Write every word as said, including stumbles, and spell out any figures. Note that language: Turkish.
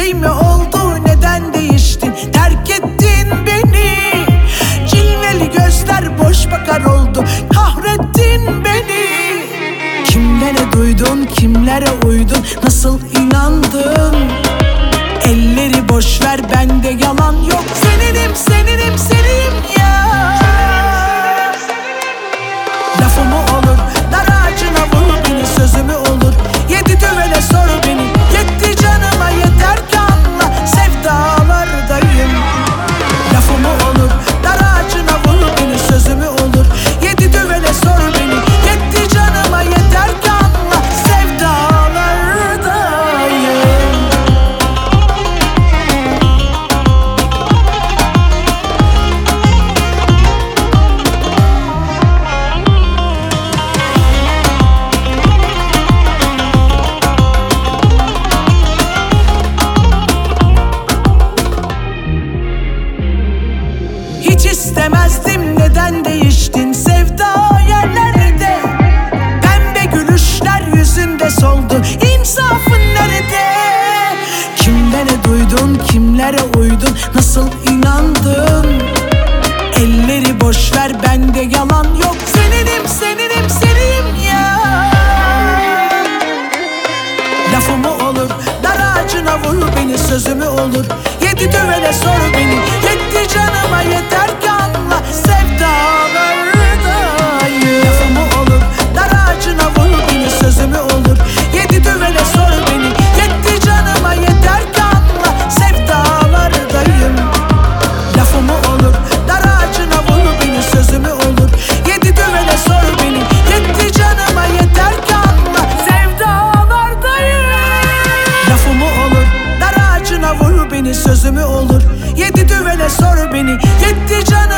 şey mi oldu, neden değiştin, terk ettin beni? Cilveli gözler boş bakar oldu, kahrettin beni. Kimlere duydun, kimlere uydun, nasıl inandın? Elleri boş ver, bende yalan yok. Seninim, seninim, seninim ya. Lafımı olur, dar ağacına vur beni, sözümü olur, yedi düvele sor beni. Yetti canıma, yeter ki anla, sevdalardayım. Lafımı olur, dar ağacına vur beni, sözümü olur, yedi düvele sor beni. Yetti canıma, yeter ki anla, sevdalardayım. Hiç istemezdim, neden değiştin, sevda yerlerde. Pembe gülüşler yüzünde soldu, insafın nerede? Kimlere duydun, kimlere uydun, nasıl inandın? Elleri boş ver, bende yalan yok. Seninim, seninim, seninim ya. Lafımı olur, dar ağacına vur beni, sözümü olur, yedi düvele sor beni. Yetti canıma, yeter ki anla, sevdalardayım. Lafımı olur, dar ağacına vur beni, sözümü olur, yedi düvele sor beni. Yetti canıma, yeter ki anla, sevdalardayım. Lafımı olur, dar ağacına vur beni, sözümü olur, yedi düvele sor beni. Yetti canıma, yeter ki anla, sevdalardayım. Lafımı olur, dar ağacına vur beni, sözümü olur, yedi düvele sor beni. Yetti canıma.